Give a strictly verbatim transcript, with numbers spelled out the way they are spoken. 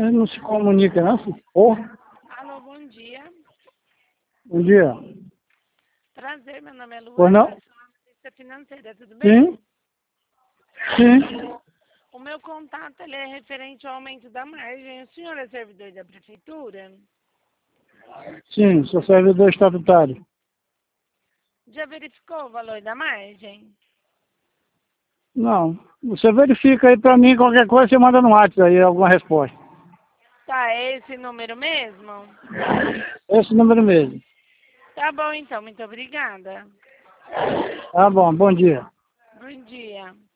Ele não se comunica, não, filho? Oh, Alô, bom dia. bom dia. Prazer, meu nome é Luana. Pois não? Eu sou analista financeira, tudo bem? Sim? Sim. O meu contato ele é referente ao aumento da margem. O senhor é servidor da prefeitura? Sim, sou servidor estatutário. Já verificou o valor da margem? Não. Você verifica aí pra mim, qualquer coisa você manda no WhatsApp aí alguma resposta. Tá, é esse número mesmo? Esse número mesmo. Tá bom, então. Muito obrigada. Tá bom, bom dia. Bom dia.